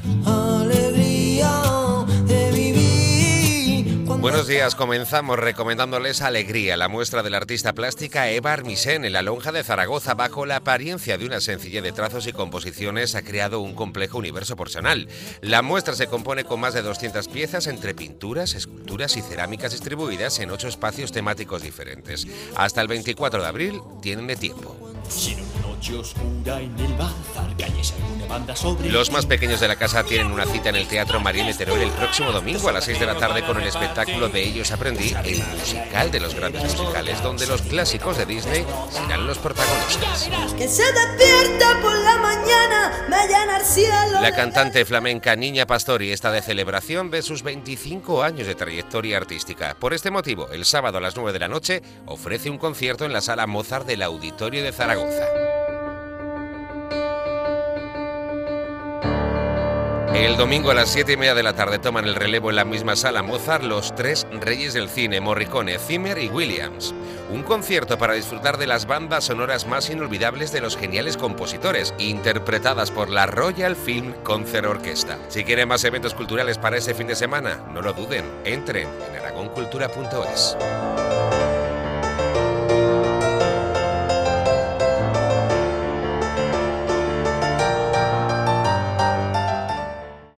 alegría de vivir. Buenos días, comenzamos recomendándoles Alegría, la muestra de la artista plástica Eva Armisen en la Lonja de Zaragoza. Bajo la apariencia de una sencillez de trazos y composiciones ha creado un complejo universo personal. La muestra se compone con más de 200 piezas entre pinturas, esculturas y cerámicas distribuidas en 8 espacios temáticos diferentes. Hasta el 24 de abril tienen de tiempo. Los más pequeños de la casa tienen una cita en el Teatro Marielle Teruel el próximo domingo a las 6 de la tarde con el espectáculo De ellos aprendí, el musical de los grandes musicales, donde los clásicos de Disney serán los protagonistas. Que se despierta por la mañana, me llena el cielo. La cantante flamenca Niña Pastori está de celebración de sus 25 años de trayectoria artística. Por este motivo, el sábado a las 9 de la noche ofrece un concierto en la Sala Mozart del Auditorio de Zaragoza. El domingo a las 7:30 de la tarde toman el relevo en la misma Sala Mozart los 3 reyes del cine, Morricone, Zimmer y Williams. Un concierto para disfrutar de las bandas sonoras más inolvidables de los geniales compositores, interpretadas por la Royal Film Concert Orchestra. Si quieren más eventos culturales para este fin de semana, no lo duden, entren en aragoncultura.es.